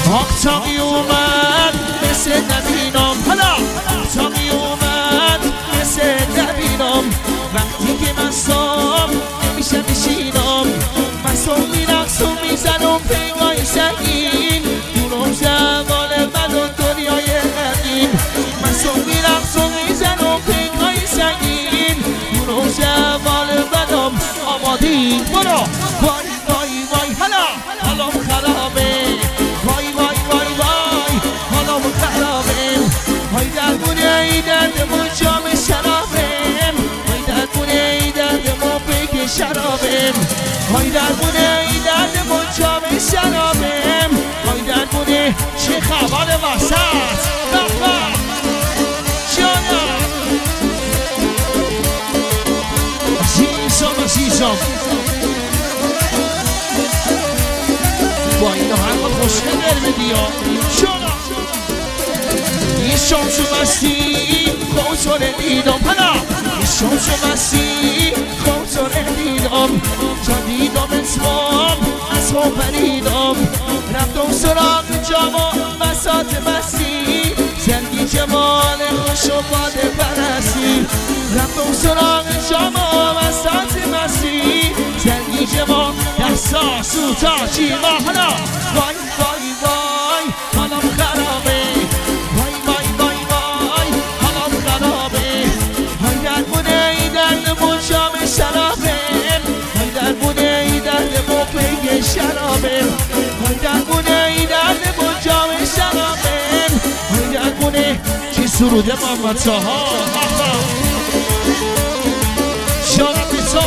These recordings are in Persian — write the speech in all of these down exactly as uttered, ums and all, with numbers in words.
تا می اومد مثل نبینم حالا تا می اومد مثل نبینم وقتی که من سام نمیشه بشینم من سام میرقصم میزنم پیمای سنگین دونم زمان من و دنیای غمین من سام میرقصم میزنم پیمای سنگین دونم زمان منم آمادی برو وای وای وای حالا حالا خرابه وای وای وای وای حالا خرابه وای درمونه ای دردمون جام شرابه وای درمونه ای دردمون بگه شرابه وای درمونه ای دردمون جام شرابه وای درمونه چه خبر وسط بخبر جانم عزیزم عزیزم با این آهنگ خوشگل برمیدی ها شانا یه شامشو مستی خوزاره دیدم پنا یه شامشو مستی خوزاره دیدم تا دیدم اسمام از هم پریدم رفتم سراغ جاما بساط مستی زندگی جمال خوش و باده پرستی رفتم سراغ جاما بساط مستی زندگی جمال دستا سوتا جیما حالا وای وای وای حالا خرابه وای وای وای وای حالا خرابه وای درمونه ای دردمون جام شرابه وای درمونه ای دردمون پیگ شرابه وای درمونه ای دردمون جام شرابه وای درمونه چی سروده محمد طاها شارب بیتا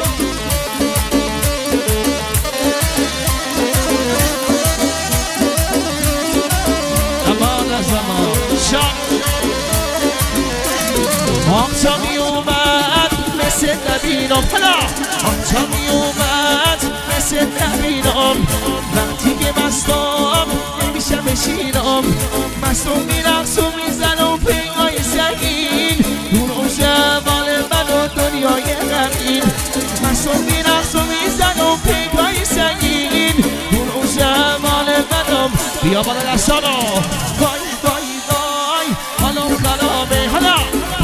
آنجا می اومد مثل نبینم حالا آنجا می اومد مثل نبینم وقتی که مستم نمیشه بشینم مستم میرقصم میزنم پیمای سنگین دونم جوال من و دنیای غمین مستم میرقصم میزنم پیمای سنگین دونم جوال منم بیا بالا دستانا وای وای وای حالا خرابه حالا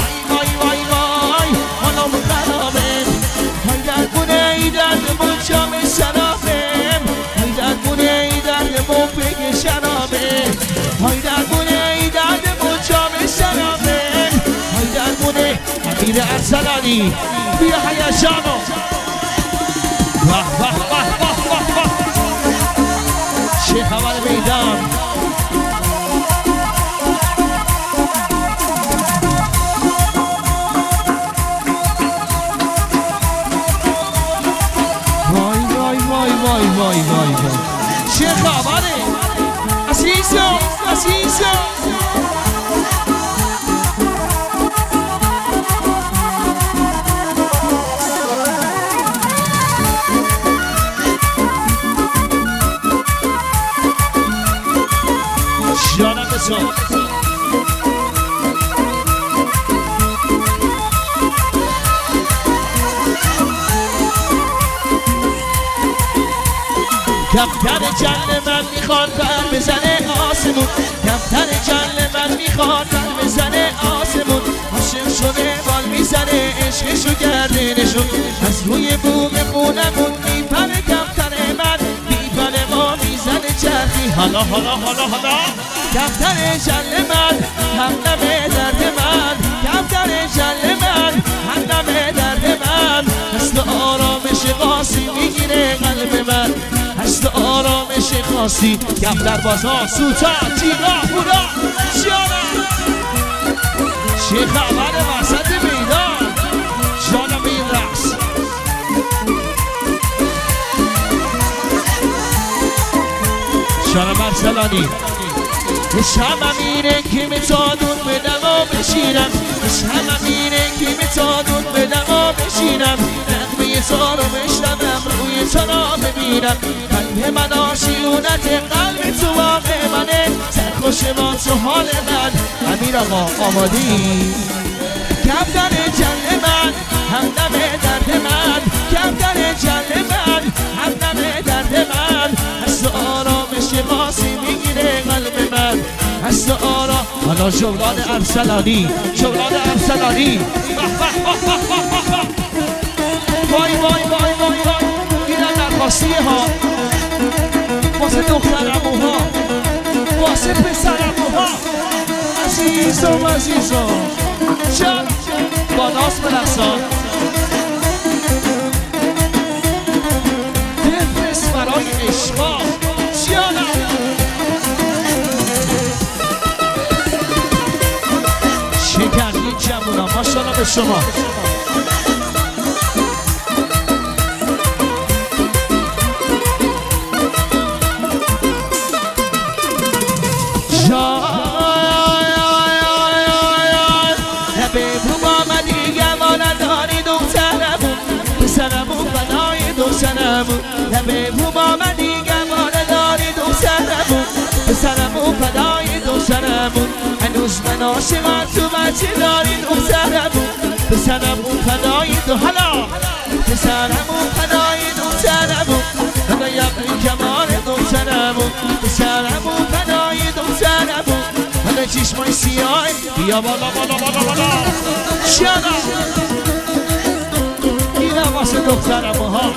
شرابه های درمونه ای دردمون جام شرابه های درمونه امیر ارسلانی بیا هیجانو وح وح وح وح وح وح چه خبر میدان وای وای وای وای وای وای چه خبره عزیزم عزیزم جانم بسان کفتر جل من میخواد بر بزنه آسمون کفتر جل من میخواد بر بزنه آسمون عاشق شده بال میزنه عشقشو گردنشو از روی بوم خونمون میپره کفتر من میپره ما میزنه چرخی حالا حالا حالا حالا کفتر جل من همدم درد من کفتر جل من همدم درد من دست آرامش قاسی میگیره قلب من هست آرامش خاصی کفتر بازها سوتا تیغا بودا جانم چه خبر وسط میدان جانم این رقص جانم ارسلانی شمم اینه که میتادون بدم و بشینم شمم اینه که میتادون بدم و بشینم نقمه تا رو بشنوم روی تا را ببینم قلب من آشیونت قلب تو واقع منه سرخوش ما تو حال من امیر آقا آمادی کفتر جل من همدم درد من کفتر جل من همدم درد من هست آرامش قاسی میگیره مست آرا حالا جولان ارسلانی جولان ارسلانی وای وای وای وای وای اینم درخواستیه ها واسه دختر اموها واسه پسر اموها عزیزم عزیزم جان با ناز برقصان بفرست برای عشقا جانم شکرین جمعونا ماشاءالله به شما لبه بو با من دیگه مانه داری دو سرمون پسرمون فدای دو سرمون هنوز من عاشقم تو بچه داری دو سرمون پسرمون فدای دو حالا پسرمون فدای دو سرمون فدای ابری کمال دو سرمون پسرمون فدای دو سرمون فدای چشمای سیاه بیا بالا بالا بالا بالا شانا اینم واسه دخترمون ها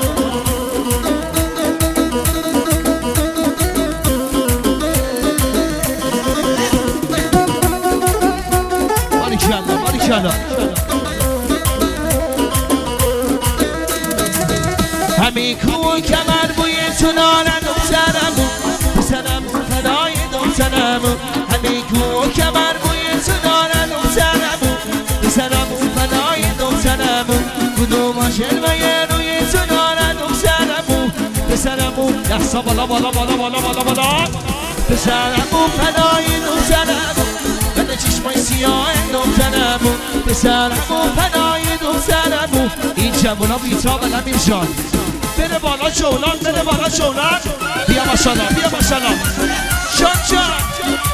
همین کو کمر بوی تو نارن دخترمون پسرمون فدای دخترمون همین کو کمر بوی تو نارن دخترمون پسرمون فدای دخترمون کدوم شلوه روی تو نارن دخترمون پسرمون دستا بالا بالا بالا بالا بالا بالا پسرمون فدای دخترمون بده چشمای سیاه دخترمون پسرمون فدای دخترمون این جمعونا بیتا و نمیر جان بره بالا جولان بره بالا جولان بیا ماشاءالله بیا ماشاءالله جان جان